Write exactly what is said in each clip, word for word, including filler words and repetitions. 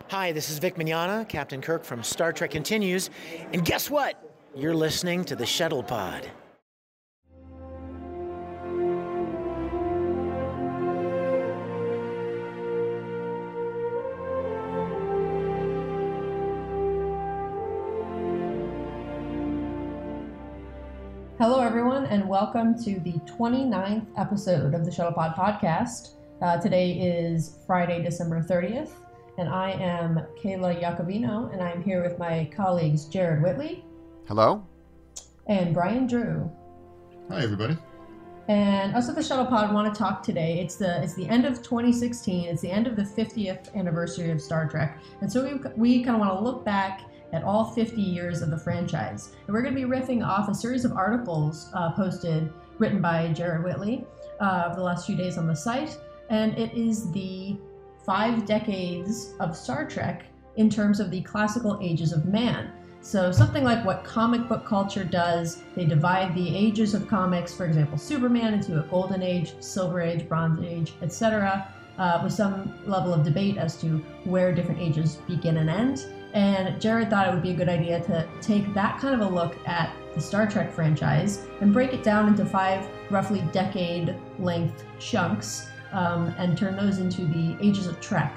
Hi, this is Vic Mignogna, Captain Kirk from Star Trek Continues, and guess what? You're listening to the Shuttle Pod. Hello, everyone, and welcome to the twenty-ninth episode of the Shuttle Pod podcast. Uh, today is Friday, December thirtieth. And I am Kayla Iacovino, and I'm here with my colleagues Jared Whitley. Hello. And Brian Drew. Hi, everybody. And us at the Shuttle Pod want to talk today. It's the it's the end of twenty sixteen. It's the end of the fiftieth anniversary of Star Trek. And so we, we kind of want to look back at all fifty years of the franchise. And we're going to be riffing off a series of articles uh, posted, written by Jared Whitley uh, over the last few days on the site. And it is the five decades of Star Trek in terms of the classical ages of man. So something like what comic book culture does, they divide the ages of comics, for example, Superman into a golden age, silver age, bronze age, et cetera, uh, with some level of debate as to where different ages begin and end. And Jared thought it would be a good idea to take that kind of a look at the Star Trek franchise and break it down into five roughly decade-length chunks, Um, and turn those into the ages of Trek.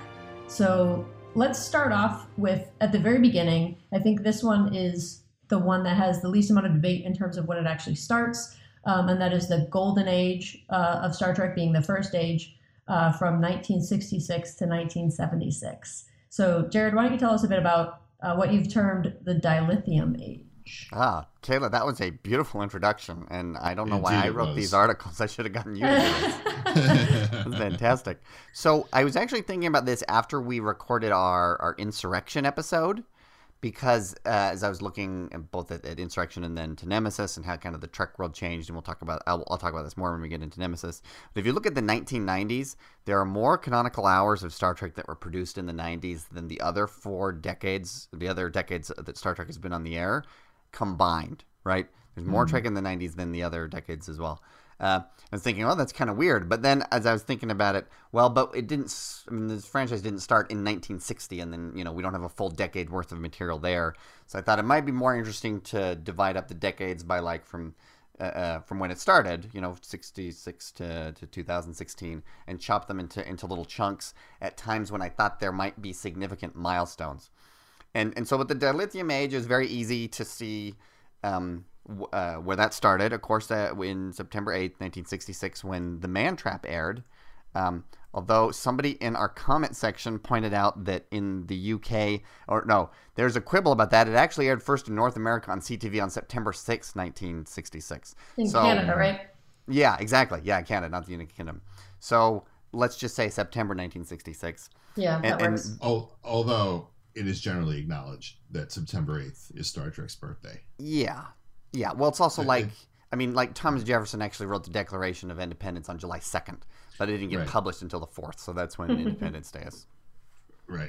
So let's start off with, at the very beginning, I think this one is the one that has the least amount of debate in terms of when it actually starts, um, and that is the golden age uh, of Star Trek being the first age uh, from nineteen sixty-six to nineteen seventy-six. So Jared, why don't you tell us a bit about uh, what you've termed the dilithium age? Ah, Kayla, that was a beautiful introduction, and I don't know Indeed why I it wrote was. these articles. I should have gotten you to do this. That's fantastic. So I was actually thinking about this after we recorded our, our Insurrection episode, because uh, as I was looking at both at, at Insurrection and then to Nemesis and how kind of the Trek world changed, and we'll talk about I'll, I'll talk about this more when we get into Nemesis. But if you look at the nineteen nineties, there are more canonical hours of Star Trek that were produced in the nineties than the other four decades, the other decades that Star Trek has been on the air combined, right? There's more mm-hmm. Trek in the nineties than the other decades as well. Uh, I was thinking, oh, that's kind of weird. But then as I was thinking about it, well, but it didn't, I mean, this franchise didn't start in nineteen sixty, and then, you know, we don't have a full decade worth of material there. So I thought it might be more interesting to divide up the decades by, like, from uh, uh, from when it started, you know, sixty-six to, to two thousand sixteen, and chop them into, into little chunks at times when I thought there might be significant milestones. And and so with the dilithium age, it was very easy to see um, w- uh, where that started. Of course, uh, in September eighth, nineteen sixty-six, when The Man Trap aired. Um, although somebody in our comment section pointed out that in the U K, or no, there's a quibble about that. It actually aired first in North America on C T V on September sixth, nineteen sixty-six. In so, Canada, right? Yeah, exactly. Yeah, Canada, not the United Kingdom. So let's just say September nineteen sixty-six. Yeah, that and, works. And, Al- although it is generally acknowledged that September eighth is Star Trek's birthday. Yeah. Yeah. Well, it's also It- like, it- I mean, like Thomas Jefferson actually wrote the Declaration of Independence on July second, but it didn't get Right. published until the fourth. So that's when Independence Day is. Right.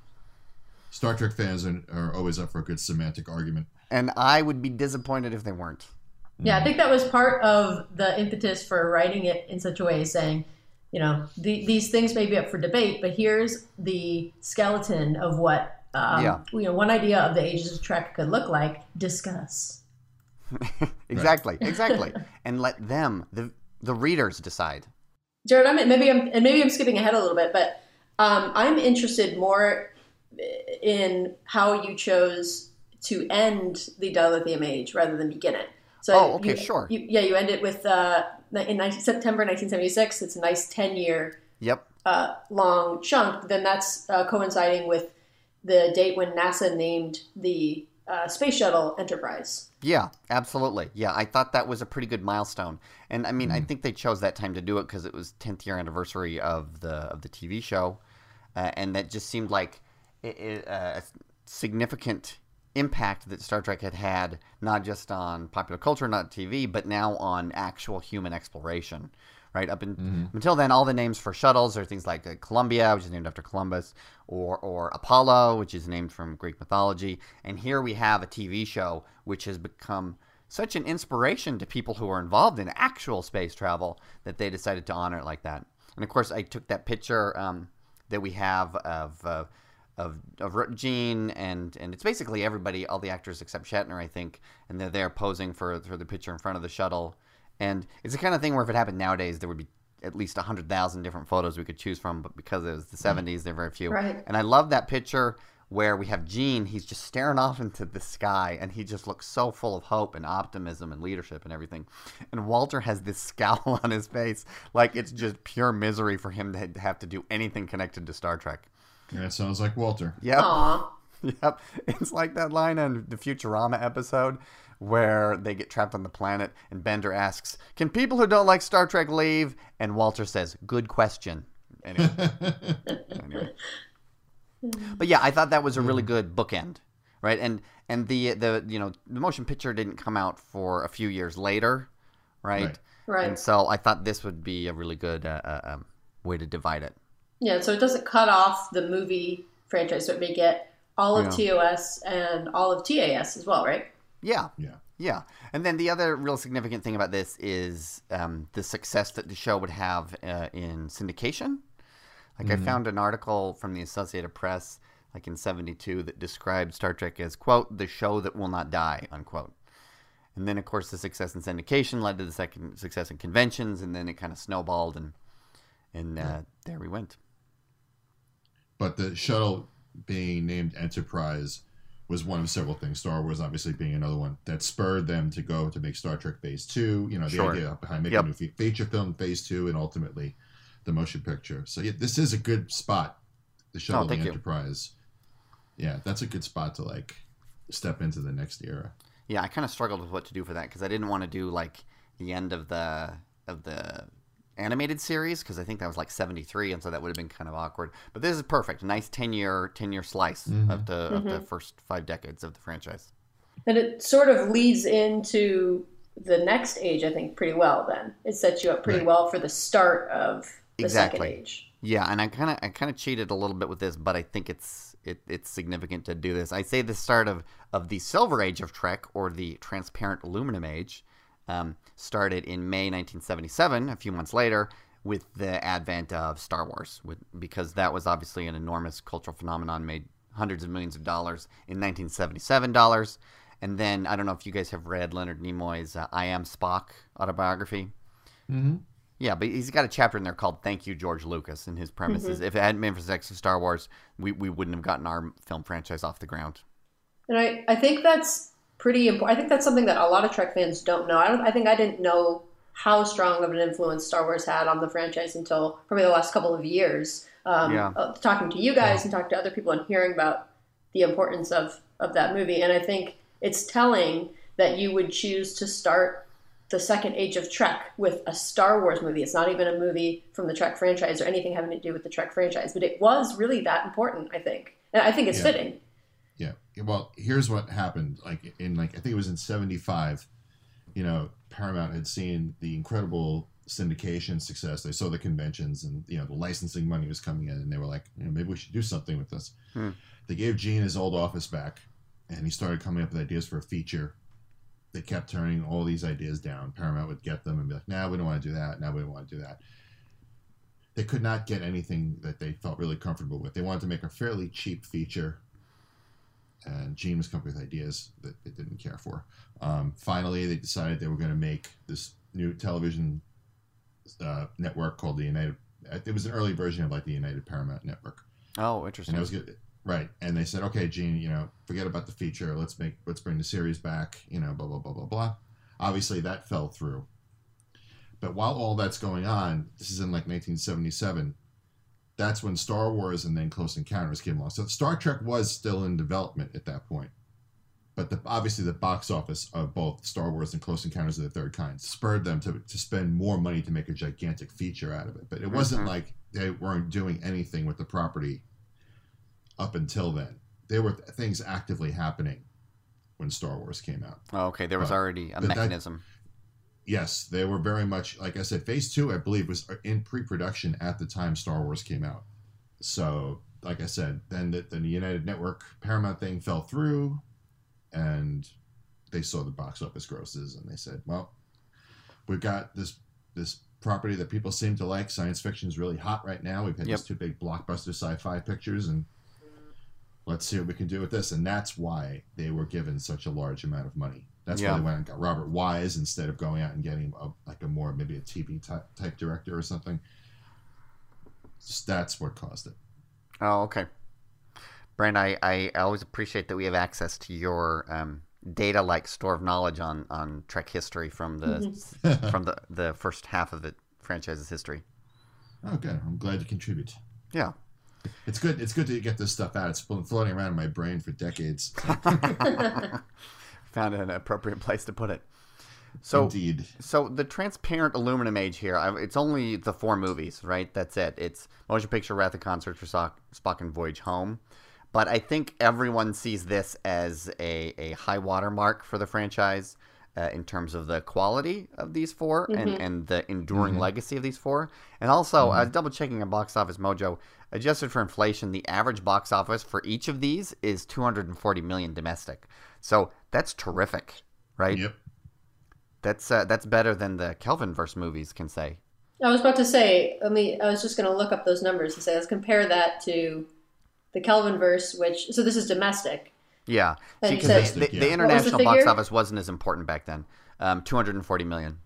Star Trek fans are, are always up for a good semantic argument. And I would be disappointed if they weren't. Yeah, I think that was part of the impetus for writing it in such a way, saying, you know, the, these things may be up for debate, but here's the skeleton of what, um, Yeah. you know, one idea of the ages of Trek could look like. Discuss. exactly. Exactly. And let them, the the readers, decide. Jared, I'm maybe I'm and maybe I'm skipping ahead a little bit, but um, I'm interested more in how you chose to end the dilithium age rather than begin it. So Oh, okay, you- sure. You, yeah, you end it with uh, in nineteen, September nineteen seventy-six. It's a nice ten year Yep. uh, long chunk. Then that's uh, coinciding with the date when NASA named the uh, space shuttle Enterprise. Yeah, absolutely. Yeah, I thought that was a pretty good milestone. And I mean, I think they chose that time to do it because it was tenth year anniversary of the of the T V show. Uh, and that just seemed like it, it, uh, a significant impact that Star Trek had had, not just on popular culture, not T V, but now on actual human exploration. Right up in, mm-hmm. until then, all the names for shuttles are things like uh, Columbia, which is named after Columbus, or or Apollo, which is named from Greek mythology. And here we have a T V show which has become such an inspiration to people who are involved in actual space travel that they decided to honor it like that. And of course, I took that picture um, that we have of uh, of of Gene and and it's basically everybody, all the actors except Shatner, I think, and they're there posing for for the picture in front of the shuttle. And it's the kind of thing where if it happened nowadays, there would be at least one hundred thousand different photos we could choose from, but because it was the seventies, there are very few. Right. And I love that picture where we have Gene, he's just staring off into the sky, and he just looks so full of hope and optimism and leadership and everything. And Walter has this scowl on his face, like it's just pure misery for him to have to do anything connected to Star Trek. That sounds like Walter. Yep. Aw. Yep. It's like that line on the Futurama episode where they get trapped on the planet and Bender asks, "Can people who don't like Star Trek leave?" And Walter says, "Good question." Anyway. anyway. But yeah, I thought that was a really good bookend, right? And and the the you know the motion picture didn't come out for a few years later, right? Right. Right. And so I thought this would be a really good uh, uh, um, way to divide it. Yeah, so it doesn't cut off the movie franchise, so it may get all of Yeah. T O S and all of T A S as well, right? Yeah. Yeah. Yeah. And then the other real significant thing about this is um, the success that the show would have uh, in syndication. Like Mm-hmm. I found an article from the Associated Press, like in seventy-two, that described Star Trek as, quote, the show that will not die, unquote. And then, of course, the success in syndication led to the second success in conventions, and then it kind of snowballed, and and uh, Yeah. there we went. But the shuttle being named Enterprise was one of several things. Star Wars obviously being another one that spurred them to go to make Star Trek Phase Two. You know, the Sure. idea behind making Yep. a new fe- feature film, Phase Two, and ultimately the motion picture. So yeah, this is a good spot. The shuttle, Oh, the thank you. Enterprise. Yeah, that's a good spot to like step into the next era. Yeah, I kind of struggled with what to do for that because I didn't want to do like the end of the of the animated series because I think that was like seventy-three, and so that would have been kind of awkward. But this is perfect, a nice ten year ten year slice Mhm. of the of the first five decades of the franchise. And it sort of leads into the next age, I think, pretty well then. It sets you up pretty Right. well for the start of the Exactly. second age. Yeah, and I kind of I kind of cheated a little bit with this, but I think it's it, it's significant to do this. I say the start of, of the Silver Age of Trek, or the Transparent Aluminum Age, um, started in May nineteen seventy-seven, a few months later, with the advent of Star Wars, with, because that was obviously an enormous cultural phenomenon, made hundreds of millions of dollars in nineteen seventy-seven dollars. And then, I don't know if you guys have read Leonard Nimoy's uh, I Am Spock autobiography. Mm-hmm. Yeah, but he's got a chapter in there called "Thank You, George Lucas," and his premise is, if it hadn't been for the success of Star Wars, we, we wouldn't have gotten our film franchise off the ground. And I, I think that's pretty important. I think that's something that a lot of Trek fans don't know. I don't. I think I didn't know how strong of an influence Star Wars had on the franchise until probably the last couple of years. Um, Yeah. uh, talking to you guys and talking to other people and hearing about the importance of, of that movie. And I think it's telling that you would choose to start the second age of Trek with a Star Wars movie. It's not even a movie from the Trek franchise or anything having to do with the Trek franchise, but it was really that important, I think. And I think it's Yeah. fitting. Yeah. Well, here's what happened. Like in like I think it was in seventy-five, you know, Paramount had seen the incredible syndication success. They saw the conventions and, you know, the licensing money was coming in, and they were like, you know, maybe we should do something with this. Hmm. They gave Gene his old office back, and he started coming up with ideas for a feature. They kept turning all these ideas down. Paramount would get them and be like, nah, we don't want to do that. Now we don't want to do that. They could not get anything that they felt really comfortable with. They wanted to make a fairly cheap feature, and Gene was coming up with ideas that they didn't care for. Um, finally, they decided they were going to make this new television uh, network called the United. It was an early version of like the United Paramount Network, Oh, and interesting. it was good. Right, and they said, "Okay, Gene, you know, forget about the feature. Let's make, let's bring the series back. You know, blah blah blah blah blah." Obviously, that fell through. But while all that's going on, this is in like nineteen seventy-seven. That's when Star Wars and then Close Encounters came along. So Star Trek was still in development at that point. But the, obviously, the box office of both Star Wars and Close Encounters of the Third Kind spurred them to to spend more money to make a gigantic feature out of it. But it wasn't Mhm. like they weren't doing anything with the property up until then. There were th- things actively happening when Star Wars came out. Oh, okay, there was Uh, already a but that- mechanism. Yes, they were very much, like I said, Phase two, I believe, was in pre-production at the time Star Wars came out. So, like I said, then the, then the United Network Paramount thing fell through, and they saw the box office grosses, and they said, well, we've got this this property that people seem to like. Science fiction is really hot right now. We've had Yep. these two big blockbuster sci-fi pictures, and let's see what we can do with this. And that's why they were given such a large amount of money. That's Yeah. why they went and got Robert Wise instead of going out and getting a, like a more, maybe a T V type, type director or something. Just that's what caused it. Oh, okay. Brent, I, I always appreciate that we have access to your um, data-like store of knowledge on, on Trek history from the Mm-hmm. from the, the first half of the franchise's history. Oh, good. I'm glad to contribute. Yeah. It's good. It's good to get this stuff out. It's been floating around in my brain for decades. Found an appropriate place to put it. So, Indeed. so the transparent aluminum age here, I- it's only the four movies, right? That's it. It's Motion Picture, Wrath of Khan, Search for Spock, Spock and Voyage Home. But I think everyone sees this as a, a high water mark for the franchise uh, in terms of the quality of these four and, and the enduring Mhm. legacy of these four. And also, I was double checking on Box Office Mojo. Adjusted for inflation, the average box office for each of these is two hundred forty million domestic. So that's terrific, right? Yep. That's uh, that's better than the Kelvinverse movies can say. I was about to say, I mean, I was just going to look up those numbers and say, let's compare that to the Kelvinverse, which, so this is domestic. Yeah, And See, you 'cause said- the, the, Yeah. the What was the international box figure? office wasn't as important back then. Um, two hundred forty million.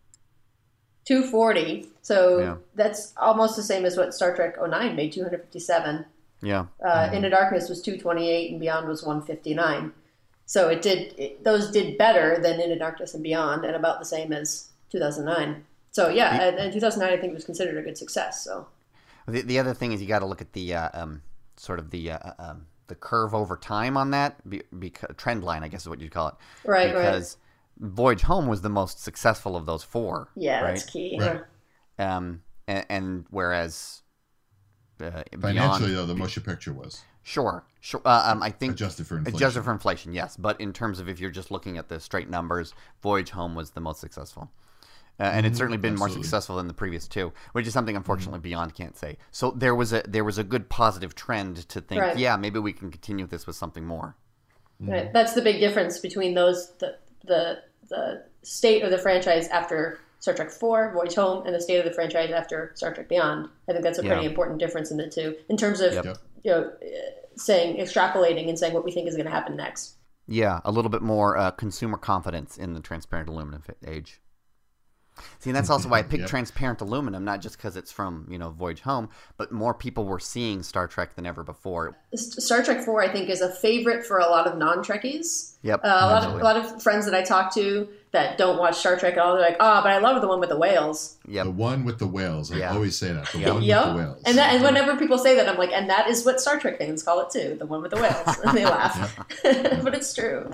two forty. So Yeah. that's almost the same as what Star Trek oh nine made, two hundred fifty-seven. Yeah, Uh, Into Darkness was two twenty-eight and Beyond was one fifty-nine. So it did it, those did better than Into Darkness and Beyond, and about the same as two thousand nine. So yeah, and, and two thousand nine I think was considered a good success. So the the other thing is you got to look at the uh, um, sort of the uh, um, the curve over time on that, be, because trend line, I guess is what you'd call it. right, right, Because Voyage Home was the most successful of those four. yeah, right? that's key. Right. Um, and, and whereas uh, Financially, beyond, though, the motion picture was sure, sure. Uh, um, I think adjusted for inflation. adjusted for inflation, yes. But in terms of if you're just looking at the straight numbers, Voyage Home was the most successful. Uh, and it's Mhm, certainly been more absolutely. successful than the previous two, which is something unfortunately Beyond can't say. So there was a there was a good positive trend to think, Right. yeah, maybe we can continue this with something more. Right. That's the big difference between those the the the state of the franchise after Star Trek four, Voyage Home, and the state of the franchise after Star Trek Beyond. I think that's a pretty Yeah. important difference in the two in terms of Yep. Yep. you know uh, saying extrapolating and saying what we think is going to happen next. Yeah, a little bit more uh, consumer confidence in the transparent aluminum fi- age. See, and that's also why I picked Yep. transparent aluminum, not just because it's from, you know, Voyage Home, but more people were seeing Star Trek than ever before. S- Star Trek four, I think, is a favorite for a lot of non-Trekkies. Yep, Uh, a lot of absolutely. a lot of friends that I talk to that don't watch Star Trek at all, they're like, "Oh, but I love the one with the whales." Yep. The one with the whales. I Yeah. always say that. The Yep. one Yep. with the whales. And that, and whenever people say that, I'm like, and that is what Star Trek fans call it too, the one with the whales, and they laugh. But it's true.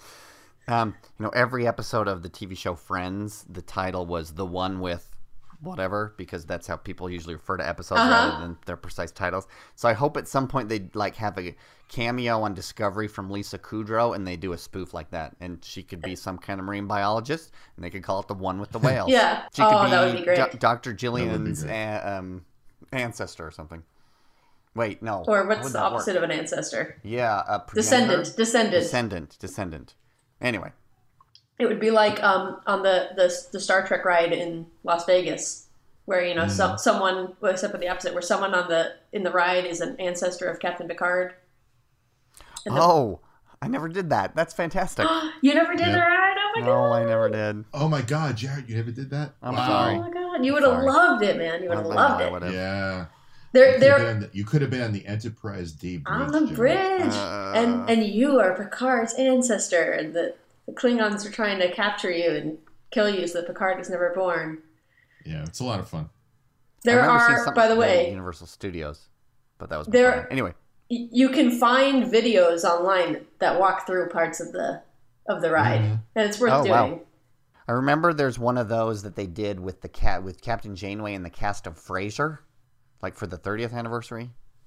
Um, you know, every episode of the T V show Friends, the title was the one with whatever, because that's how people usually refer to episodes Uh-huh. rather than their precise titles. So I hope at some point they like have a cameo on Discovery from Lisa Kudrow, and they do a spoof like that, and she could be some kind of marine biologist, and they could call it the one with the whales. Yeah. she could Oh, be, that would be great. Do- Doctor would be Gillian's great. a- um, ancestor or something. Wait, no. Or How what's would the that work? opposite of an ancestor? Yeah, a progenitor? Descendant. Descendant. Descendant. Descendant. Anyway. It would be like um, on the, the the Star Trek ride in Las Vegas, where you know some someone, well, except for the opposite, where someone on the in the ride is an ancestor of Captain Picard. And the- Oh, I never did that. That's fantastic. You never did Yeah. the ride? Oh my No, god! I never did. Oh my God, Jared, you never did that? I'm wow. sorry. Oh my god! You would have Sorry. loved it, man. You would I have know loved I it. would've. Yeah. They're You could have they're been, on the- you could have been on the Enterprise D bridge. on the Jared. bridge, Uh. and and you are Picard's ancestor, and the, the Klingons are trying to capture you and kill you, so that Picard is never born. Yeah, it's a lot of fun. There I remember seeing are, something by the at way, Universal Studios, but that was There- before. Anyway. y- you can find videos online that walk through parts of the of the ride, Mhm. and it's worth Oh, doing. wow. I remember there's one of those that they did with the cat with Captain Janeway and the cast of Frasier, like for the thirtieth anniversary.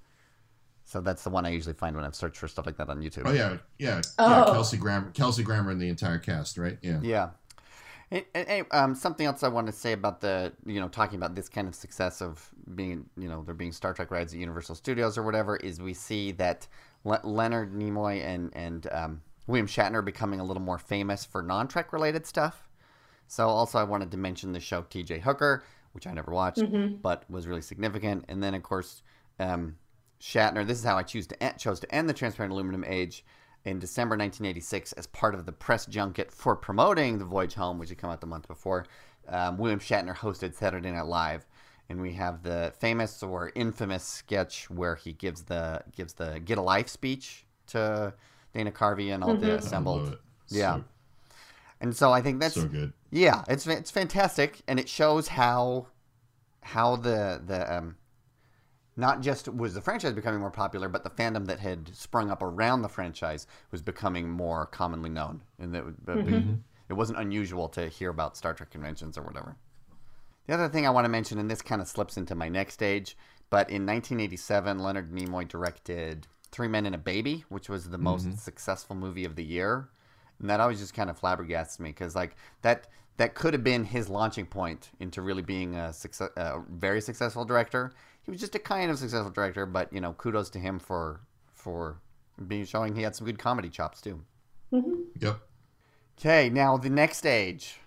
So that's the one I usually find when I've searched for stuff like that on YouTube. Oh yeah, yeah, yeah. Oh. Kelsey Grammer, Kelsey Grammer, and the entire cast, right? Yeah. Yeah. And, and, and, um, something else I want to say about the, you know, talking about this kind of success of being, you know, there being Star Trek rides at Universal Studios or whatever, is we see that Le- Leonard Nimoy and, and um, William Shatner are becoming a little more famous for non-Trek related stuff. So also I wanted to mention the show T J Hooker, which I never watched, Mm-hmm. but was really significant. And then, of course, um, Shatner, this is how I choose to end, chose to end the Transparent Aluminum Age in December nineteen eighty-six as part of the press junket for promoting The Voyage Home, which had come out the month before. Um, William Shatner hosted Saturday Night Live, and we have the famous or infamous sketch where he gives the gives the Get a Life speech to Dana Carvey and all Mm-hmm. the assembled. So, Yeah. And so I think that's so good. yeah, it's it's fantastic, and it shows how how the the um, not just was the franchise becoming more popular, but the fandom that had sprung up around the franchise was becoming more commonly known, and that mm-hmm. it wasn't unusual to hear about Star Trek conventions or whatever. The other thing I want to mention, and this kind of slips into my next stage, but in nineteen eighty-seven, Leonard Nimoy directed Three Men and a Baby, which was the most mm-hmm. successful movie of the year. And that always just kind of flabbergasts me because, like, that that could have been his launching point into really being a, success, a very successful director. He was just a kind of successful director, but, you know, kudos to him for for being showing he had some good comedy chops, too. Mm-hmm. Yep. Okay, now the next age.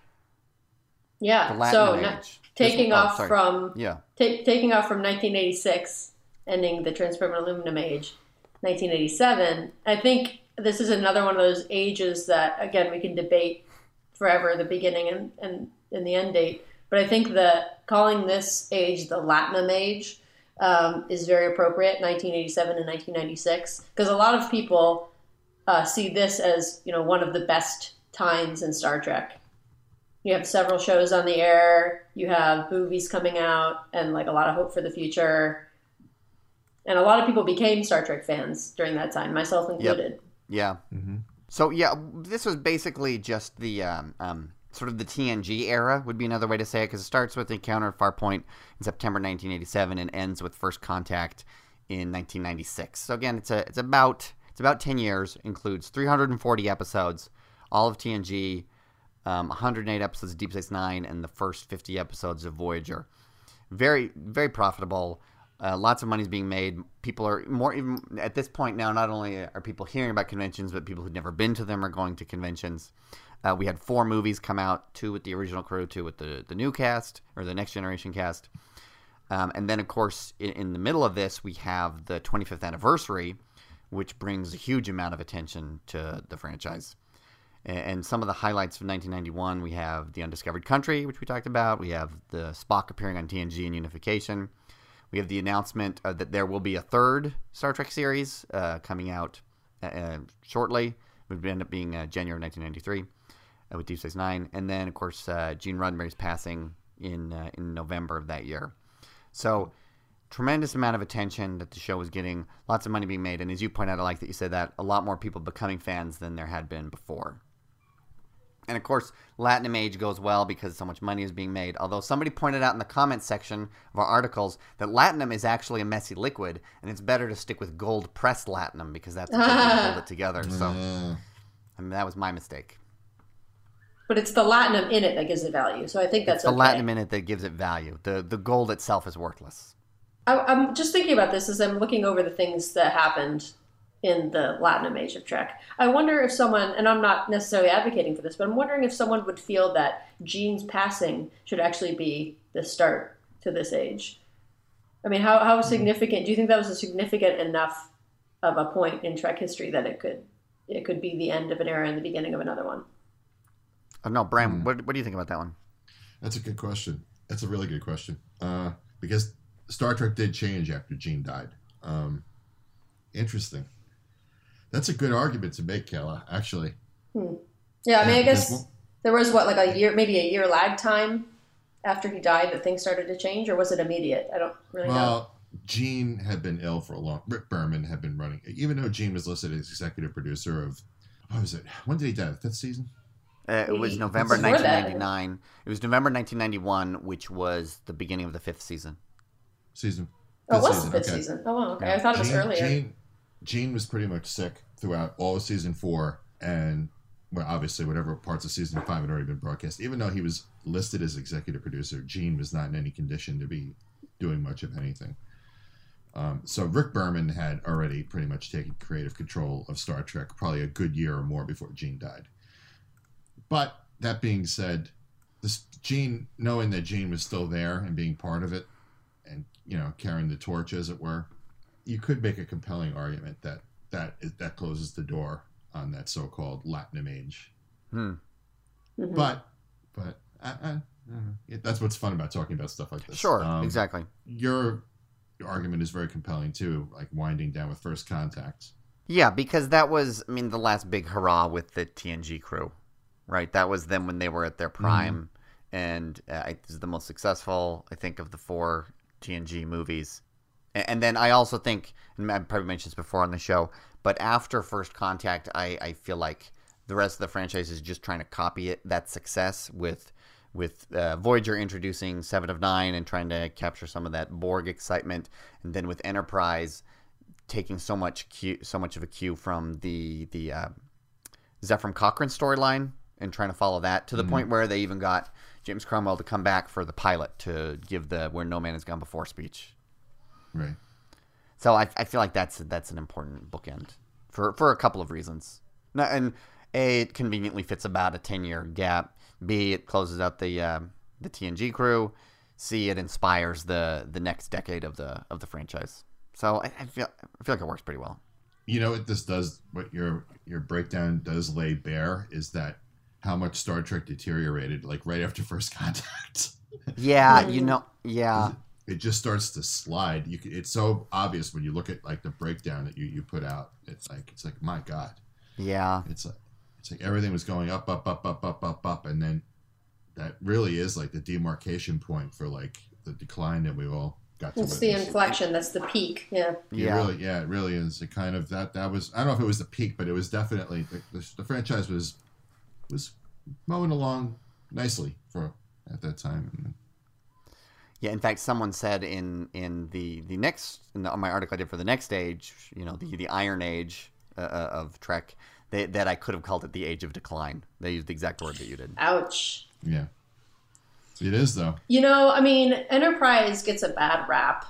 Yeah, the Latin so age. na- taking this, off oh, from yeah. ta- taking off from nineteen eighty-six, ending the Transparent Aluminum Age, nineteen eighty-seven, I think this is another one of those ages that, again, we can debate forever, the beginning and, and, and the end date. But I think that calling this age the Latinum Age um, is very appropriate, nineteen eighty-seven and nineteen ninety-six, because a lot of people uh, see this as, you know, one of the best times in Star Trek. You have several shows on the air, you have movies coming out, and like a lot of hope for the future. And a lot of people became Star Trek fans during that time, myself included. Yep. Yeah. Mm-hmm. So, yeah, this was basically just the um, um, sort of the T N G era would be another way to say it, because it starts with Encounter at Farpoint in September nineteen eighty-seven and ends with First Contact in nineteen ninety-six. So, again, it's a it's about it's about ten years, includes three hundred forty episodes, all of T N G, um, one hundred eight episodes of Deep Space Nine, and the first fifty episodes of Voyager. Very, very profitable. Uh, lots of money's being made. People are more, even at this point now, not only are people hearing about conventions, but people who've never been to them are going to conventions. Uh, we had four movies come out, two with the original crew, two with the, the new cast, or the Next Generation cast. Um, and then, of course, in, in the middle of this, we have the twenty-fifth anniversary, which brings a huge amount of attention to the franchise. And, and some of the highlights from nineteen ninety-one, we have The Undiscovered Country, which we talked about. We have the Spock appearing on T N G and Unification. We have the announcement uh, that there will be a third Star Trek series uh, coming out uh, shortly. It would end up being uh, January nineteen ninety-three uh, with Deep Space Nine. And then, of course, uh, Gene Roddenberry's passing in uh, in November of that year. So, tremendous amount of attention that the show was getting. Lots of money being made. And as you point out, I like that you said that, a lot more people becoming fans than there had been before. And, of course, Latinum Age goes well because so much money is being made. Although somebody pointed out in the comments section of our articles that Latinum is actually a messy liquid, and it's better to stick with gold-pressed Latinum because that's what hold it together. So, Uh, I mean, that was my mistake. But it's the Latinum in it that gives it value, so I think that's It's the okay. Latinum in it that gives it value. The the gold itself is worthless. I, I'm just thinking about this as I'm looking over the things that happened in the Latinum Age of Trek. I wonder if someone, and I'm not necessarily advocating for this, but I'm wondering if someone would feel that Gene's passing should actually be the start to this age. I mean, how, how significant, do you think that was a significant enough of a point in Trek history that it could it could be the end of an era and the beginning of another one? Oh, no, Bram, Hmm. what, what do you think about that one? That's a good question. That's a really good question. Uh, because Star Trek did change after Gene died. Um, interesting. That's a good argument to make, Kayla, actually. Hmm. Yeah, I mean, Yeah, I guess because- there was, what, like a year, maybe a year lag time after he died that things started to change, or was it immediate? I don't really know. Well, Gene had been ill for a long. Rick Berman had been running, even though Gene was listed as executive producer of. What was it? When did he die? The fifth season. Uh, it was November Before nineteen that. ninety-nine. It was November nineteen ninety-one, which was the beginning of the fifth season. Season. Oh, it fifth was the fifth okay. season. Oh, wow, okay. Yeah. I thought it was Gene, earlier. Gene, Gene was pretty much sick throughout all of season four, and well, obviously, whatever parts of season five had already been broadcast. Even though he was listed as executive producer, Gene was not in any condition to be doing much of anything. Um, so Rick Berman had already pretty much taken creative control of Star Trek, probably a good year or more before Gene died. But that being said, this Gene, knowing that Gene was still there and being part of it, and you know, carrying the torch, as it were, you could make a compelling argument that that is, that closes the door on that so-called Latinum age. Hmm. Mhm. But but I, I, I don't know. It- that's what's fun about talking about stuff like this. Sure, Um, exactly. Your, your argument is very compelling too, like winding down with First Contact. Yeah, because that was, I mean, the last big hurrah with the T N G crew, right? That was them when they were at their prime, and uh, it was the most successful, I think, of the four T N G movies. A- And then I also think, and I probably mentioned this before on the show, but after First Contact, I, I feel like the rest of the franchise is just trying to copy it, that success with with uh, Voyager introducing Seven of Nine and trying to capture some of that Borg excitement, and then with Enterprise taking so much cue, so much of a cue from the the uh, Zefram Cochrane storyline and trying to follow that to the Mhm. point where they even got James Cromwell to come back for the pilot to give the "Where No Man Has Gone Before" speech. Right. So I, I feel like that's that's an important bookend for, for a couple of reasons. No, and A, it conveniently fits about a ten-year gap. B, it closes out the uh, the T N G crew. C, it inspires the, the next decade of the of the franchise. So I, I feel I feel like it works pretty well. You know what this does? What your your breakdown does lay bare is that how much Star Trek deteriorated, like right after First Contact. Yeah, Mm. you know, yeah, It just starts to slide. You can, it's so obvious when you look at like the breakdown that you, you put out. It's like it's like my God. yeah. It's like it's like everything was going up, up, up, up, up, up, up, and then that really is like the demarcation point for like the decline that we all got to It's the witness. inflection. That's the peak. Yeah. It Yeah. really, yeah, it really is. It kind of that that was. I don't know if it was the peak, but it was definitely the, the, the franchise was was mowing along nicely for at that time. Yeah, in fact, someone said in, in the the next in the, my article I did for the next age, you know, the the Iron Age uh, of Trek, they, that I could have called it the Age of Decline. They used the exact word that you did. Ouch. Yeah, it is though. You know, I mean, Enterprise gets a bad rap.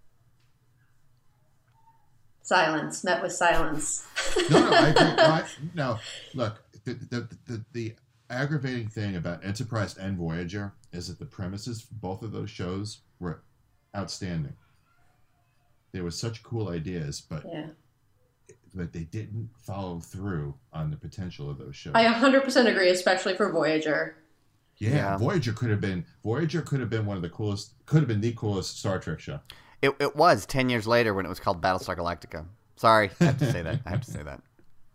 Silence. Met with silence. No, no, I agree. No, I, no look, the, the the the aggravating thing about Enterprise and Voyager is that the premises for both of those shows were outstanding. They were such cool ideas, but Yeah. but they didn't follow through on the potential of those shows. I one hundred percent agree, especially for Voyager. yeah, Yeah. Voyager could have been Voyager could have been one of the coolest, could have been the coolest Star Trek show. It it was ten years later when it was called Battlestar Galactica. Sorry, I have to say that. I have to say that.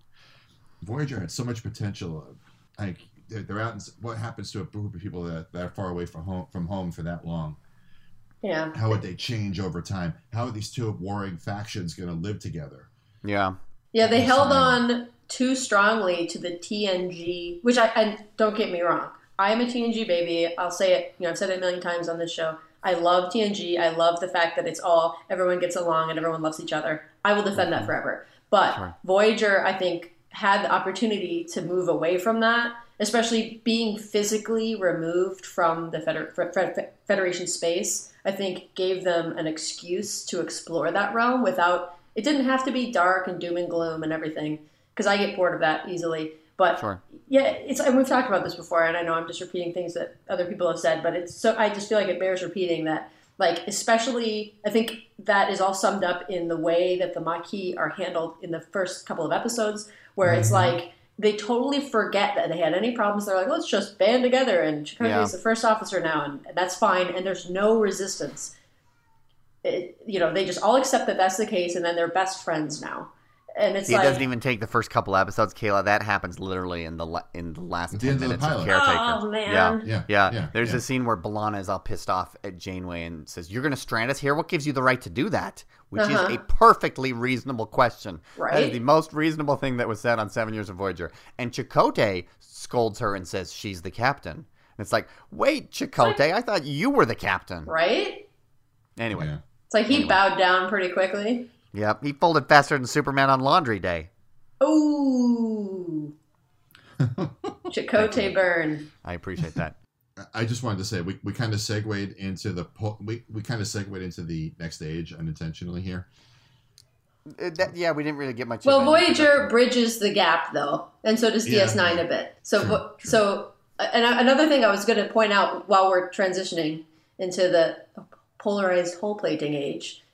Voyager had so much potential. Like they're, they're out. In, what happens to a group of people that, that are far away from home from home for that long? Yeah. How would they change over time? How are these two warring factions going to live together? Yeah. Yeah, they Yes, held I- on too strongly to the T N G, which I, and don't get me wrong, I am a T N G baby. I'll say it, you know, I've said it a million times on this show. I love T N G. I love the fact that it's all, everyone gets along and everyone loves each other. I will defend that forever. But Sure. Voyager, I think, had the opportunity to move away from that, especially being physically removed from the Feder- Fed- Federation space, I think gave them an excuse to explore that realm without, it didn't have to be dark and doom and gloom and everything, because I get bored of that easily. But Sure. yeah, it's, and we've talked about this before, and I know I'm just repeating things that other people have said, but it's so, I just feel like it bears repeating that, like, especially, I think that is all summed up in the way that the Maquis are handled in the first couple of episodes, where it's like, they totally forget that they had any problems. They're like, let's just band together, and Chakotay Yeah. is the first officer now, and that's fine, and there's no resistance. It, you know, they just all accept that that's the case, and then they're best friends now. And it's See, like, it doesn't even take the first couple episodes, Kayla. That happens literally in the la- in the last At the ten end of the minutes of, pilot. Caretaker. oh man, Yeah. Yeah, Yeah, yeah, there's yeah. a scene where B'Elanna is all pissed off at Janeway and says, "You're going to strand us here? What gives you the right to do that?" Which Uh-huh. is a perfectly reasonable question. That Right? is the most reasonable thing that was said on Seven Years of Voyager. And Chakotay scolds her and says she's the captain. And it's like, wait, Chakotay, I thought you were the captain. right? Anyway, Yeah. It's like he bowed down pretty quickly. yep, he folded faster than Superman on Laundry Day. Ooh, Chakotay burn. I appreciate that. I just wanted to say we, we kind of segued into the po- we, we kind of segued into the next age unintentionally here. Uh, that- yeah, we didn't really get much. Well, of an Voyager introduction. bridges the gap, though, and so does D S nine Yeah. a bit. So, True, vo- true. so, and another thing I was going to point out while we're transitioning into the polarized hull plating age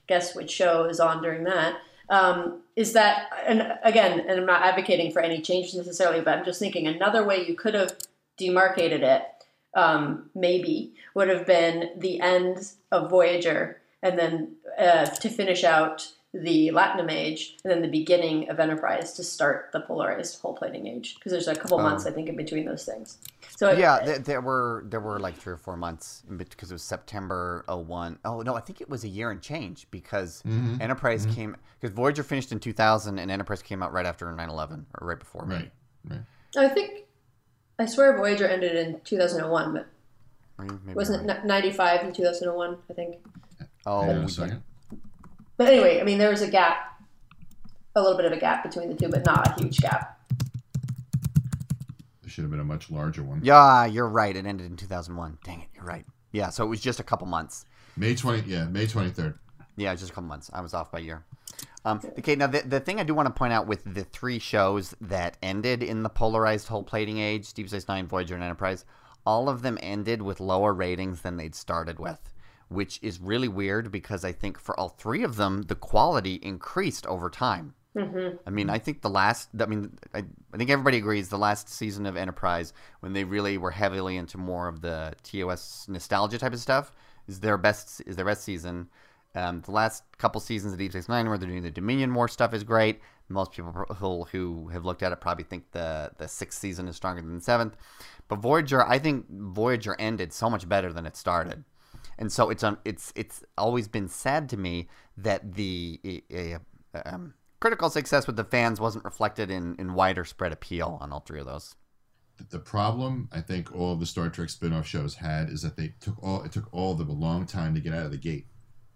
guess which show is on during that. Um, is that, and again, and I'm not advocating for any change necessarily, but I'm just thinking another way you could have demarcated it, um, maybe, would have been the end of Voyager, and then uh, to finish out the Latinum Age, and then the beginning of Enterprise to start the polarized hull plating age, because there's a couple Oh. months I think in between those things. So it- Yeah, there, there were there were like three or four months because it was September oh one. Oh no, I think it was a year and change because Mhm. Enterprise came because Voyager finished in two thousand and Enterprise came out right after nine eleven or right before. Right. Right. I think I swear Voyager ended in two thousand one, but Maybe, maybe wasn't right. it ninety-five and two thousand one? I think. Oh, Hang on a yeah. second. But anyway, I mean, there was a gap, a little bit of a gap between the two, but not a huge gap. There should have been a much larger one. Yeah, you're right. It ended in two thousand one. Dang it, you're right. Yeah, so it was just a couple months. May twentieth. Yeah, May twenty-third. Yeah, just a couple months. I was off by a year. Um, okay, now the, the thing I do want to point out with the three shows that ended in the polarized hull plating age, Deep Space Nine, Voyager, and Enterprise, all of them ended with lower ratings than they'd started with, which is really weird because I think for all three of them, the quality increased over time. Mm-hmm. I mean, I think the last, I mean, I, I think everybody agrees the last season of Enterprise, when they really were heavily into more of the T O S nostalgia type of stuff, is their best, is their best season. Um, the last couple seasons of Deep Space Nine, where they're doing the Dominion War stuff, is great. Most people who, who have looked at it probably think the, the sixth season is stronger than the seventh. But Voyager, I think Voyager ended so much better than it started. And so it's um, it's it's always been sad to me that the uh, um, critical success with the fans wasn't reflected in, in wider spread appeal on all three of those. The problem I think all of the Star Trek spin-off shows had is that they took all it took all of them a long time to get out of the gate.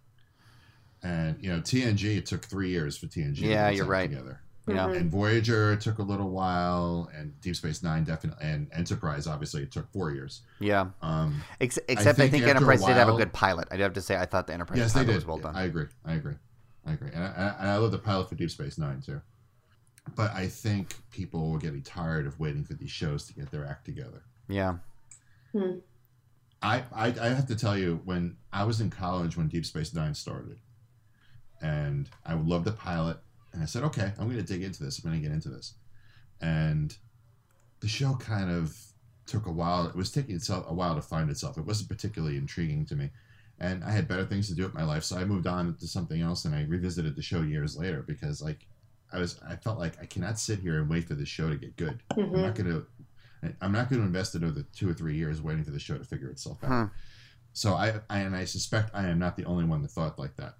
And you know, T N G, it took three years for T N G Yeah, to get you're itself right. together. Yeah. And Voyager took a little while, and Deep Space Nine definitely, and Enterprise obviously it took four years. Yeah. Um, Ex- except I think think, after a Enterprise did have a while- good pilot. I'd have to say I thought the Enterprise yes, they pilot did. was well done. I agree. I agree. I agree. And I, and I love the pilot for Deep Space Nine too. But I think people were getting tired of waiting for these shows to get their act together. Yeah. Hmm. I, I I have to tell you, when I was in college when Deep Space Nine started, and I would love the pilot, and I said, okay, I'm going to dig into this. I'm going to get into this. And the show kind of took a while. It was taking itself a while to find itself. It wasn't particularly intriguing to me. And I had better things to do with my life, so I moved on to something else, and I revisited the show years later because, like, I was I felt like I cannot sit here and wait for this show to get good. Mm-hmm. I'm not going to I'm not going to invest another two or three years waiting for the show to figure itself out. Hmm. So I, I and I suspect I am not the only one that thought like that.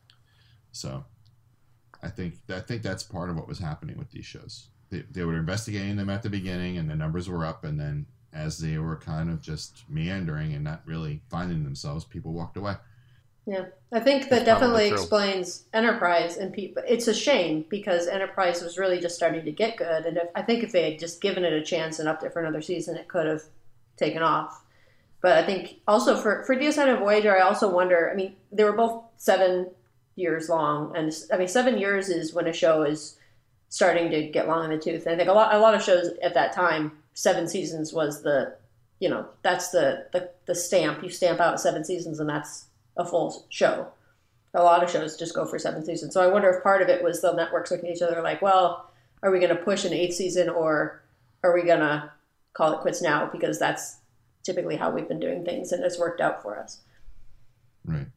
So I think I think that's part of what was happening with these shows. They, they were investigating them at the beginning, and the numbers were up, and then as they were kind of just meandering and not really finding themselves, people walked away. Yeah, I think that That's definitely probably true. explains Enterprise, and people. It's a shame because Enterprise was really just starting to get good, and if, I think if they had just given it a chance and upped it for another season, it could have taken off. But I think also for for D S nine and Voyager, I also wonder. I mean, they were both seven years long, and I mean, seven years is when a show is starting to get long in the tooth. And I think a lot a lot of shows at that time, seven seasons was the, you know, that's the the, the stamp. You stamp out seven seasons, and that's a full show. A lot of shows just go for seven seasons. So I wonder if part of it was the networks looking at each other like, well, are we going to push an eighth season, or are we going to call it quits now? Because that's typically how we've been doing things, and it's worked out for us. Right.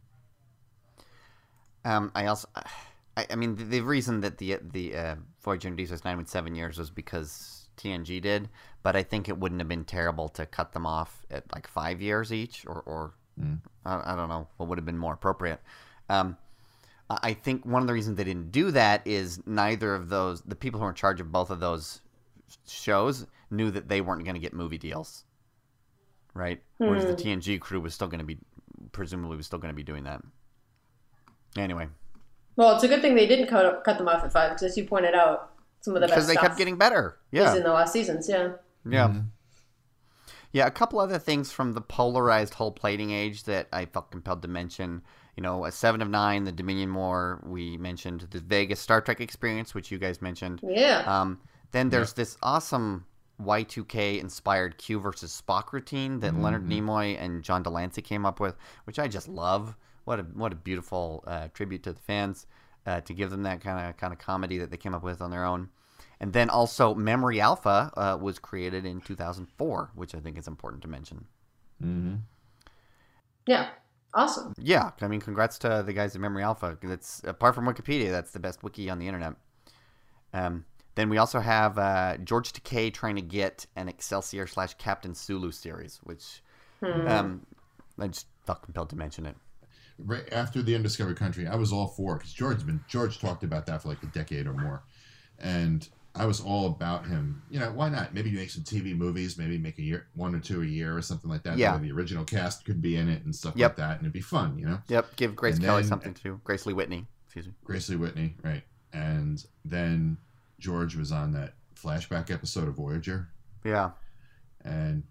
Um, I also, I, I mean, the, the reason that the the uh, Voyager and Deep Space Nine went seven years was because T N G did, but I think it wouldn't have been terrible to cut them off at like five years each, or, or Mm. I, I don't know what would have been more appropriate. Um, I I think one of the reasons they didn't do that is neither of those, the people who were in charge of both of those shows, knew that they weren't going to get movie deals, right? Whereas the T N G crew was still going to be, presumably was still going to be doing that. Anyway. Well, it's a good thing they didn't cut cut them off at five, because as you pointed out, some of the Because best they stuff kept getting better. is Yeah. in the last seasons. Yeah. Yeah. Mhm. Yeah, a couple other things from the polarized hull plating age that I felt compelled to mention. You know, a Seven of Nine, the Dominion War, we mentioned. The Vegas Star Trek experience, which you guys mentioned. Yeah. Um, then there's this awesome Y two K inspired Q versus Spock routine that Leonard Nimoy and John Delancey came up with, which I just love, what a what a beautiful uh, tribute to the fans uh, to give them that kind of kind of comedy that they came up with on their own. And then also Memory Alpha uh, was created in two thousand four, which I think is important to mention. Mm-hmm. Yeah. Awesome. Yeah, I mean, congrats to the guys at Memory Alpha. That's apart from Wikipedia, that's the best wiki on the internet. Um, then we also have uh, George Takei trying to get an Excelsior slash Captain Sulu series, which Hmm. um, I just felt compelled to mention it. Right after the Undiscovered Country, I was all for, because George's been George talked about that for like a decade or more, and I was all about him. You know, why not? Maybe make some T V movies, maybe make a year, one or two a year or something like that. Yeah. Where the original cast could be in it and stuff Yep. like that, and it'd be fun, you know? Yep, give Grace And Kelly then- something to do. Grace Lee Whitney, excuse me. Grace Lee Whitney, right. And then George was on that flashback episode of Voyager, Yeah, and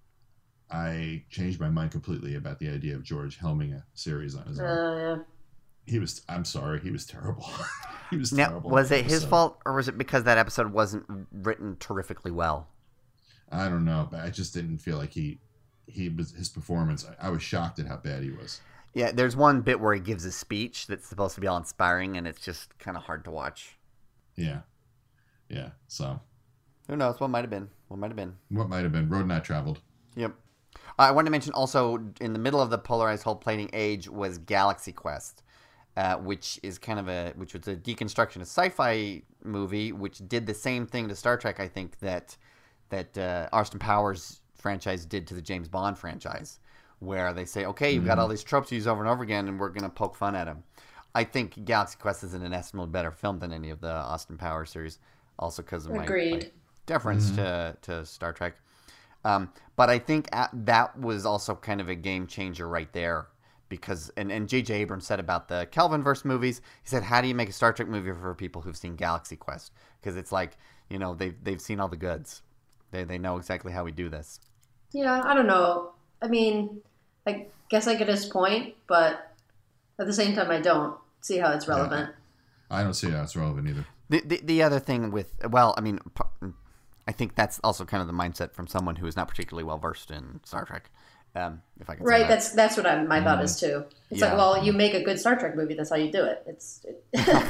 I changed my mind completely about the idea of George helming a series on his own. Uh, yeah. He was, I'm sorry, he was terrible. he was now terrible. was in it that his episode. fault or was it because that episode wasn't written terrifically well? I don't know, but I just didn't feel like he, he was, his performance, I, I was shocked at how bad he was. Yeah, there's one bit where he gives a speech that's supposed to be all inspiring, and it's just kind of hard to watch. Yeah. Yeah. So, Who knows? What might have been? What might have been? what might have been Road Not Traveled. Yep. I wanted to mention also in the middle of the polarized whole plating age was Galaxy Quest, uh, which is kind of a which was a deconstruction of sci-fi movie, which did the same thing to Star Trek. I think that that uh, Austin Powers franchise did to the James Bond franchise, where they say, okay, you've got all these tropes used over and over again, and we're going to poke fun at them. I think Galaxy Quest is an inestimably better film than any of the Austin Powers series, also because of my, Agreed. my deference to, to Star Trek. Um, but I think at, that was also kind of a game changer right there because, and, and J J Abrams said about the Kelvinverse movies, he said, how do you make a Star Trek movie for people who've seen Galaxy Quest? Because it's like, you know, they've, they've seen all the goods. They, they know exactly how we do this. Yeah, I don't know. I mean, I guess I get his point, but at the same time, I don't see how it's relevant. I don't see how it's relevant either. The, the, the other thing with, well, I mean, p- I think that's also kind of the mindset from someone who is not particularly well versed in Star Trek. Um, if I can say Right, that. that's that's what I, my thought is too. It's Yeah. like, well, you make a good Star Trek movie, that's how you do it. It's it,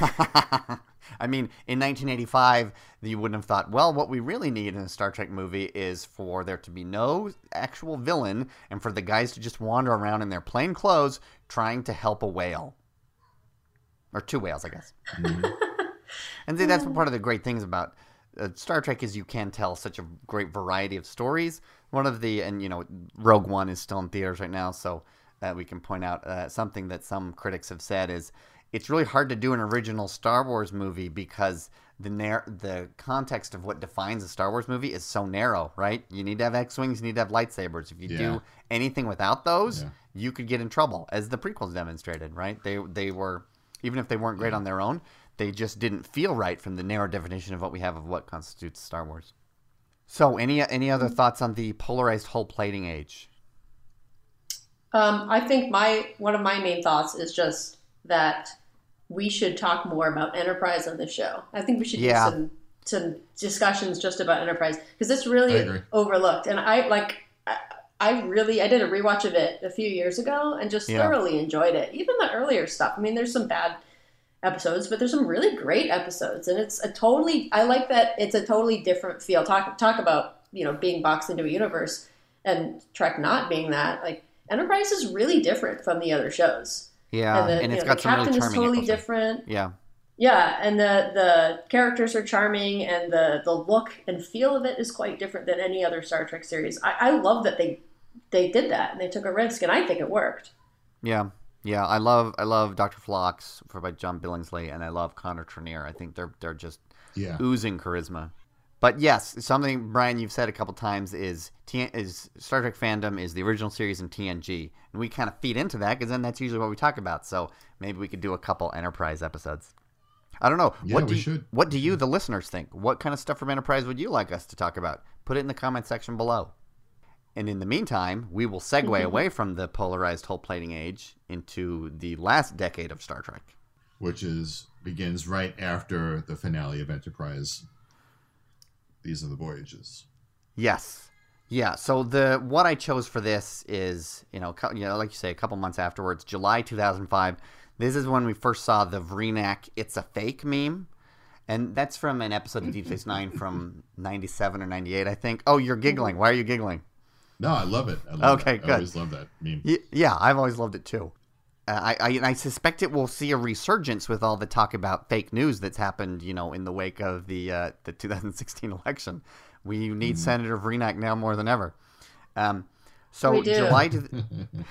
I mean, in nineteen eighty-five, you wouldn't have thought, well, what we really need in a Star Trek movie is for there to be no actual villain and for the guys to just wander around in their plain clothes trying to help a whale. Or two whales, I guess. And see, that's part of the great things about uh, Star Trek is you can tell such a great variety of stories. One of the, and you know, Rogue One is still in theaters right now, so uh, we can point out uh, something that some critics have said is it's really hard to do an original Star Wars movie because the nar- the context of what defines a Star Wars movie is so narrow, right? You need to have X-Wings, you need to have lightsabers. If you Yeah. do anything without those, Yeah. you could get in trouble, as the prequels demonstrated, right? They they were, even if they weren't great on their own, they just didn't feel right from the narrow definition of what we have of what constitutes Star Wars. So, any any other thoughts on the polarized whole plating age? um, I think my one of my main thoughts is just that we should talk more about Enterprise on the show. I think we should Yeah. do some some discussions just about Enterprise because it's I really agree. overlooked. And I like, I, I really, I did a rewatch of it a few years ago and just Yeah. thoroughly enjoyed it. Even the earlier stuff. I mean, there's some bad episodes, but there's some really great episodes, and it's a totally. I like that it's a totally different feel. Talk talk about you know being boxed into a universe, and Trek not being that. Like Enterprise is really different from the other shows. Yeah, and, the, and you it's know, got the some captain really is charming totally episodes. different. Yeah, Yeah, and the the characters are charming, and the the look and feel of it is quite different than any other Star Trek series. I, I love that they they did that and they took a risk, and I think it worked. yeah, yeah. I love I love Doctor Phlox for by John Billingsley, and I love Connor Trenier. I think they're they're just Yeah. oozing charisma. But yes, something Brian you've said a couple times is T- is Star Trek fandom is the original series in T N G, and we kind of feed into that because then that's usually what we talk about. So maybe we could do a couple Enterprise episodes. I don't know. Yeah, what do we you, should. What do you, the listeners, think? What kind of stuff from Enterprise would you like us to talk about? Put it in the comment section below. And in the meantime, we will segue away from the polarized whole plating age into the last decade of Star Trek. Which is begins right after the finale of Enterprise. These are the voyages. Yes. Yeah, so the what I chose for this is, you know, you know, like you say, a couple months afterwards, July two thousand five. This is when we first saw the Vreenak "It's a Fake" meme, and that's from an episode of Deep Space Nine from ninety-seven or ninety-eight, I think. Oh, you're giggling. Why are you giggling? No, I love it. I love okay, it. good. I always love that meme. Yeah, I've always loved it too. Uh, I, I I suspect it will see a resurgence with all the talk about fake news that's happened, you know, in the wake of the uh, the two thousand sixteen election. We need mm. Senator Vreenak now more than ever. Um, so we do. July. To th-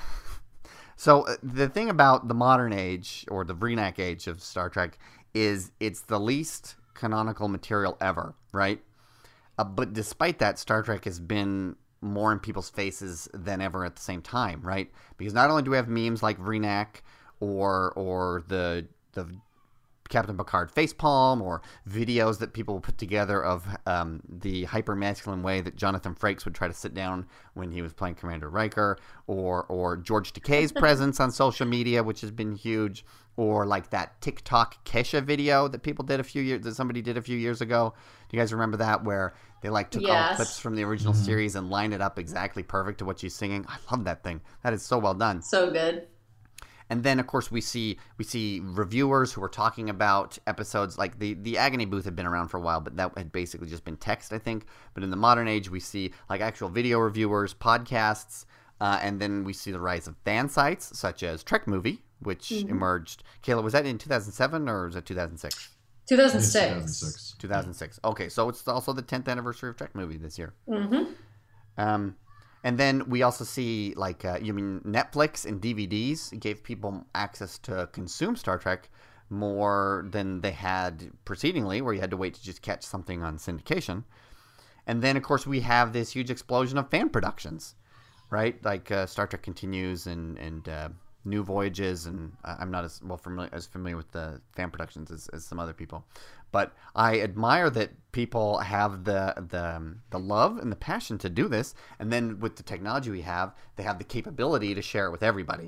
so uh, the thing about the modern age or the Vreenak age of Star Trek is it's the least canonical material ever, right? Uh, but despite that, Star Trek has been more in people's faces than ever at the same time, right? Because not only do we have memes like Vreenak or or the the Captain Picard facepalm, or videos that people put together of um, the hyper-masculine way that Jonathan Frakes would try to sit down when he was playing Commander Riker, or or George Takei's presence on social media, which has been huge, or like that TikTok Kesha video that people did a few years, that somebody did a few years ago. Do you guys remember that, where they like took yes. all clips from the original mm-hmm. series and lined it up exactly perfect to what she's singing? I love that thing. That is so well done. So good. And then, of course, we see we see reviewers who are talking about episodes like the, the Agony Booth had been around for a while, but that had basically just been text, I think. But in the modern age, we see like actual video reviewers, podcasts, uh, and then we see the rise of fan sites such as Trek Movie, which mm-hmm. emerged. Kayla, was that in two thousand seven or was it two thousand six? two thousand six. two thousand six. two thousand six. Okay, so it's also the tenth anniversary of Trek Movie this year. Mm-hmm. Um. And then we also see, like, uh, you mean Netflix and D V Ds gave people access to consume Star Trek more than they had precedingly, where you had to wait to just catch something on syndication. And then, of course, we have this huge explosion of fan productions, right? Like uh, Star Trek Continues and, and uh, New Voyages, and I'm not as well familiar as familiar with the fan productions as, as some other people. But I admire that people have the the the love and the passion to do this, and then with the technology we have, they have the capability to share it with everybody.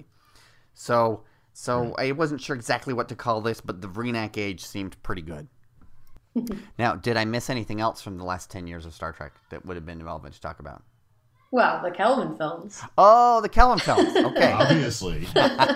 So so I wasn't sure exactly what to call this, but the Vreenak age seemed pretty good. Now, did I miss anything else from the last ten years of Star Trek that would have been relevant to talk about? Well, the Kelvin films. Oh, the Kelvin films. Okay. Obviously.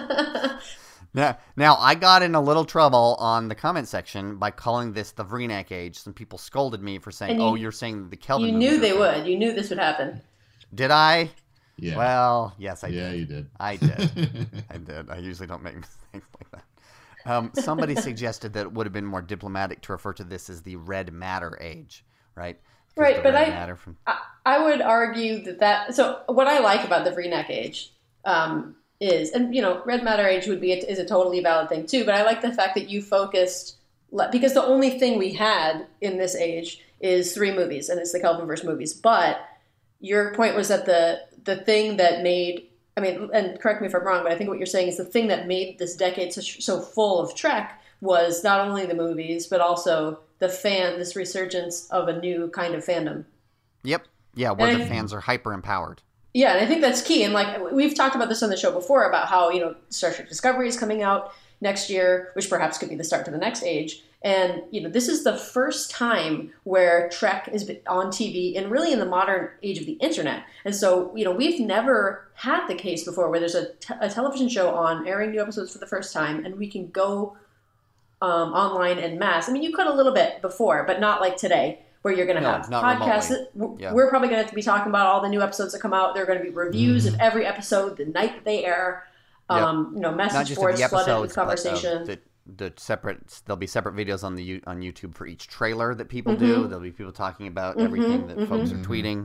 Now, now, I got in a little trouble on the comment section by calling this the Vreenak age. Some people scolded me for saying, you, "Oh, you're saying the Kelvin." You knew they would. You knew this would happen. Did I? Yeah. Well, yes, I yeah, did. Yeah, you did. I did. I did. I usually don't make mistakes like that. Um, somebody suggested that it would have been more diplomatic to refer to this as the Red Matter age, right? Right, but I, from... I I would argue that that... So what I like about the Vreenak age um, is, and, you know, Red Matter age would be a, is a totally valid thing, too, but I like the fact that you focused... Because the only thing we had in this age is three movies, and it's the Kelvinverse movies. But your point was that the the thing that made... I mean, and correct me if I'm wrong, but I think what you're saying is the thing that made this decade so, so full of Trek was not only the movies, but also the fan, this resurgence of a new kind of fandom. Yep. Yeah, where and the I, fans are hyper-empowered. Yeah, and I think that's key. And like we've talked about this on the show before about how, you know, Star Trek Discovery is coming out next year, which perhaps could be the start to the next age. And, you know, this is the first time where Trek is on T V and really in the modern age of the internet. And so, you know, we've never had the case before where there's a, t- a television show on airing new episodes for the first time and we can go um, online en masse. I mean, you could a little bit before, but not like today where you're going to no, have podcasts. Yeah. We're probably going to have to be talking about all the new episodes that come out. There are going to be reviews mm-hmm. of every episode the night that they air. Yep. Um, you know, message boards flooded with conversation. But, uh, the, the separate, there'll be separate videos on the on YouTube for each trailer that people mm-hmm. do. There'll be people talking about mm-hmm. everything that mm-hmm. folks are tweeting.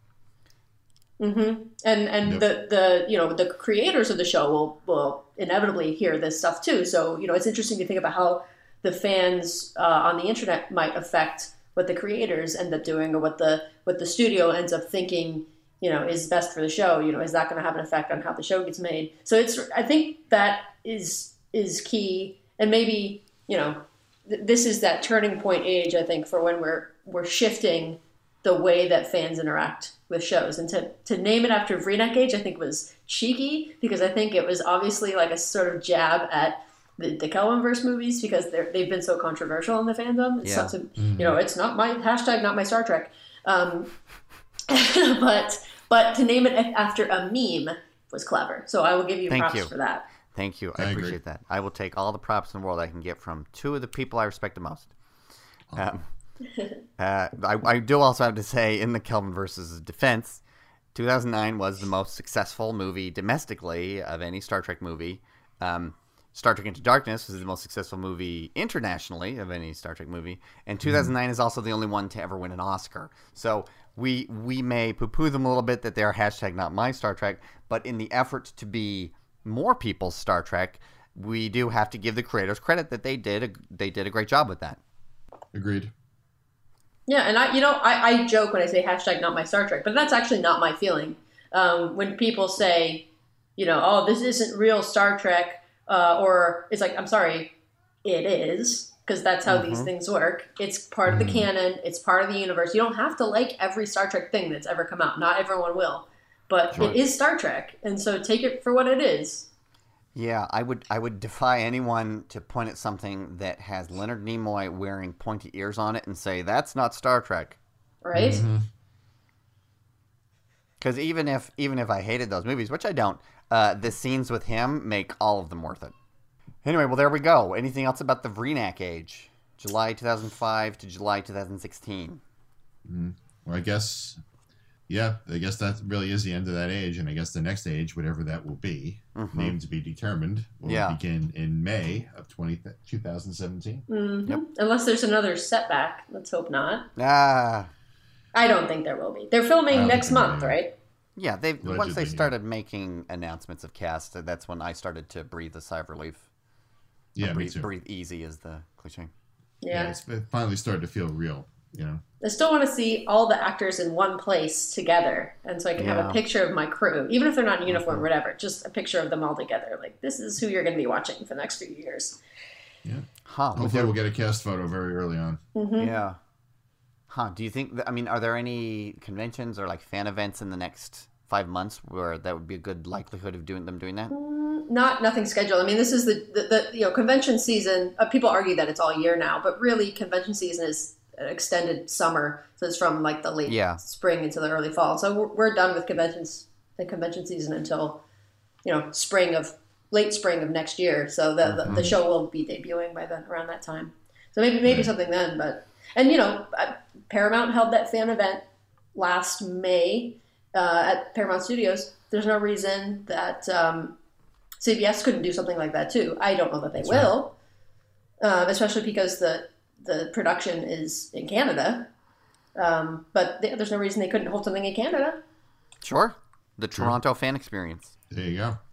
Mm-hmm. And and yep. the, the you know the creators of the show will will inevitably hear this stuff too. So you know it's interesting to think about how the fans uh, on the internet might affect what the creators end up doing, or what the what the studio ends up thinking, you know, is best for the show. You know, is that going to have an effect on how the show gets made? So it's I think that is is key, and maybe you know th- this is that turning point age. I think for when we're we're shifting the way that fans interact with shows, and to to name it after Vreenak age, I think was cheeky because I think it was obviously like a sort of jab at the, the Kelvinverse movies because they're they've been so controversial in the fandom. It's yeah. not to, you know, it's not my hashtag, not my Star Trek. Um, but but to name it after a meme was clever. So I will give you Thank props you. for that. Thank you. I, I agree. appreciate that. I will take all the props in the world I can get from two of the people I respect the most. Um, uh, I, I do also have to say, in the Kelvinverse's defense, two thousand nine was the most successful movie domestically of any Star Trek movie. Um, Star Trek Into Darkness was the most successful movie internationally of any Star Trek movie, and two thousand nine mm. is also the only one to ever win an Oscar. So we we may poo-poo them a little bit that they're hashtag not my Star Trek, but in the effort to be more people's Star Trek, we do have to give the creators credit that they did a, they did a great job with that. Agreed. Yeah, and I, you know, I, I joke when I say hashtag not my Star Trek, but that's actually not my feeling. Um, when people say, you know, oh, this isn't real Star Trek, uh, or it's like, I'm sorry, it is, because that's how mm-hmm. these things work. It's part mm-hmm. of the canon. It's part of the universe. You don't have to like every Star Trek thing that's ever come out. Not everyone will, but sure. It is Star Trek, and so take it for what it is. Yeah, I would I would defy anyone to point at something that has Leonard Nimoy wearing pointy ears on it and say, that's not Star Trek. Right? Because mm-hmm. even if even if I hated those movies, which I don't, uh, the scenes with him make all of them worth it. Anyway, well, there we go. Anything else about the Vreenak age? July two thousand five to July two thousand sixteen. Mm-hmm. Well, I guess... Yeah, I guess that really is the end of that age, and I guess the next age, whatever that will be, mm-hmm. named to be determined, will yeah. begin in May of twenty, twenty seventeen. Mm-hmm. Yep. Unless there's another setback. Let's hope not. Ah. I don't think there will be. They're filming next month, right? Yeah, they once they started making announcements of cast, that's when I started to breathe a sigh of relief. Yeah, breathe, me too. Breathe easy is the cliche. Yeah, yeah it's, it finally started to feel real, you know. I still want to see all the actors in one place together, and so I can yeah. have a picture of my crew, even if they're not in uniform or whatever, just a picture of them all together. Like, this is who you're going to be watching for the next few years. Yeah. Huh. Hopefully we'll get a cast photo very early on. Mm-hmm. Yeah. Huh. Do you think, that, I mean, are there any conventions or, like, fan events in the next five months where that would be a good likelihood of doing them doing that? Mm, not, nothing scheduled. I mean, this is the, the, the you know, convention season. Uh, people argue that it's all year now, but really convention season is an extended summer, so it's from like the late yeah. spring into the early fall. So we're, we're done with conventions, the convention season until, you know, spring of late spring of next year. So the mm-hmm. the, the show will be debuting by then around that time. So maybe maybe right. something then. But and you know, Paramount held that fan event last May uh, at Paramount Studios. There's no reason that um, C B S couldn't do something like that too. I don't know that they That's will, right. um, especially because the the production is in Canada, um, but th- there's no reason they couldn't hold something in Canada. Sure. The Toronto sure. fan experience. There you go.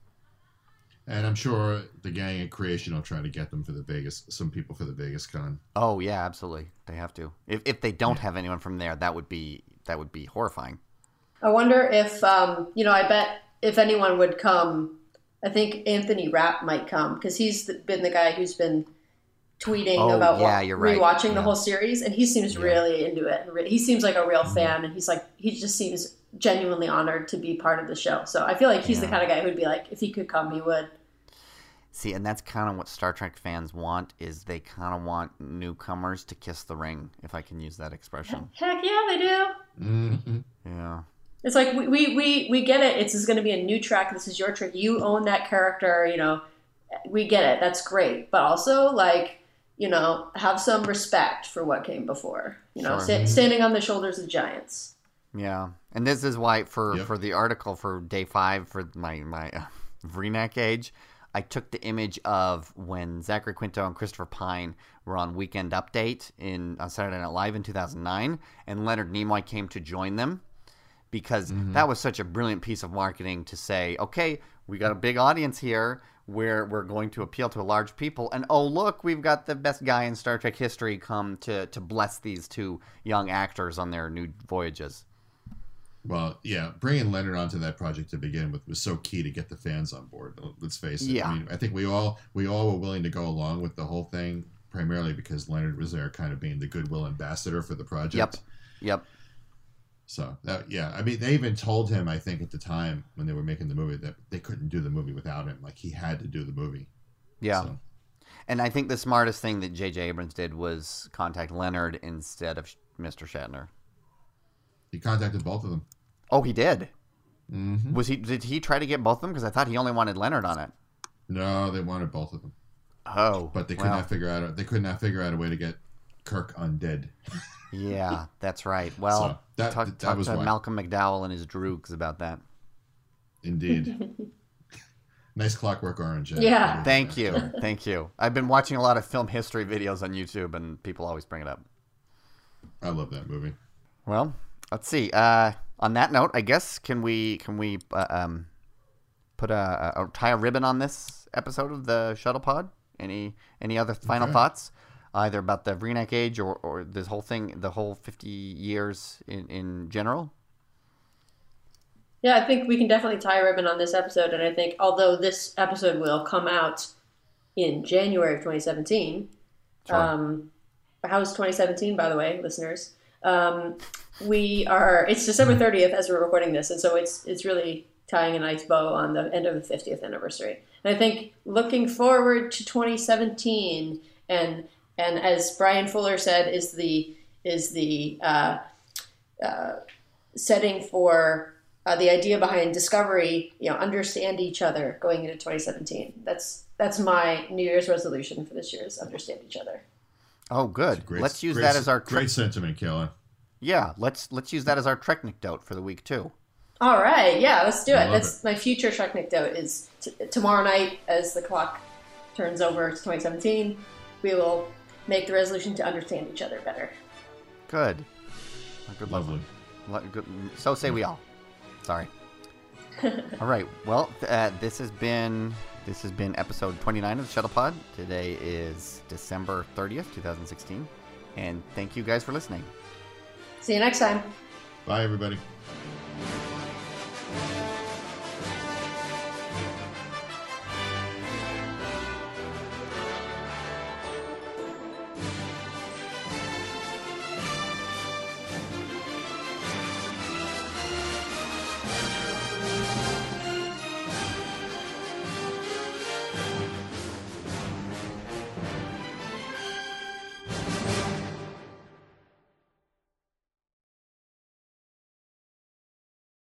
And I'm sure the gang at Creation will try to get them for the Vegas, some people for the Vegas con. Oh yeah, absolutely. They have to. If if they don't yeah. have anyone from there, that would be that would be horrifying. I wonder if, um, you know, I bet if anyone would come, I think Anthony Rapp might come, because he's been the guy who's been tweeting oh, about yeah, wa- you're right. rewatching yeah. the whole series, and he seems yeah. really into it. And re- he seems like a real mm-hmm. fan, and he's like, he just seems genuinely honored to be part of the show. So I feel like he's yeah. the kind of guy who'd be like, if he could come, he would. See, and that's kind of what Star Trek fans want, is they kind of want newcomers to kiss the ring, if I can use that expression. Heck yeah, they do. Mm-hmm. Yeah. It's like, we, we, we, we get it. It's, it's going to be a new track. This is your trick. You own that character, you know. We get it. That's great. But also, like, you know, have some respect for what came before. You know, sure. sta- standing on the shoulders of giants. Yeah. And this is why, for, yep. for the article for day five, for my, my uh, Vreenak age, I took the image of when Zachary Quinto and Christopher Pine were on Weekend Update in on Saturday Night Live in two thousand nine, and Leonard Nimoy came to join them, because mm-hmm. that was such a brilliant piece of marketing to say, okay, we got a big audience here, where we're going to appeal to a large people, and oh look, we've got the best guy in Star Trek history come to, to bless these two young actors on their new voyages. Well, yeah, bringing Leonard onto that project to begin with was so key to get the fans on board. Let's face it. Yeah. I mean, I think we all we all were willing to go along with the whole thing, primarily because Leonard was there, kind of being the goodwill ambassador for the project. Yep. Yep. So that, yeah, I mean, they even told him, I think, at the time when they were making the movie, that they couldn't do the movie without him. Like, he had to do the movie. Yeah. So. And I think the smartest thing that J J Abrams did was contact Leonard instead of Mister Shatner. He contacted both of them. Oh, he did. Mm-hmm. Was he? Did he try to get both of them? Because I thought he only wanted Leonard on it. No, they wanted both of them. Oh, but they could well. not figure out. A, they could not figure out a way to get Kirk undead. Yeah, that's right. Well, so that, talk, that talk was to why. Malcolm McDowell and his droogs about that. Indeed. Nice Clockwork Orange. Uh, Yeah. Thank you, thank you. I've been watching a lot of film history videos on YouTube, and people always bring it up. I love that movie. Well, let's see. Uh, on that note, I guess can we can we uh, um put a, a tie a ribbon on this episode of the Shuttle Pod? Any any other final Okay. thoughts, either about the Vreenak age or, or this whole thing, the whole fifty years in, in general? Yeah, I think we can definitely tie a ribbon on this episode, and I think although this episode will come out in January of twenty seventeen, Sure. um, how was twenty seventeen, by the way, listeners? Um, we are, it's December thirtieth as we're recording this, and so it's it's really tying a nice bow on the end of the fiftieth anniversary. And I think looking forward to twenty seventeen, and and as Brian Fuller said, is the is the uh, uh, setting for uh, the idea behind Discovery, you know, understand each other going into twenty seventeen. That's that's my New Year's resolution for this year, is understand each other. Oh, good. Great, let's use great, that as our great tre- sentiment, Kayla. yeah. Let's let's use that as our Treknikdote for the week too. All right, yeah, let's do I it. love That's my future Trek anecdote. Is t- tomorrow night, as the clock turns over to twenty seventeen, we will make the resolution to understand each other better. Good. Good luck. Lovely. Lo- good- So say we all. Sorry. All right. Well, th- uh, this has been this has been episode twenty-nine of the Shuttle Pod. Today is December thirtieth, twenty sixteen, and thank you guys for listening. See you next time. Bye, everybody.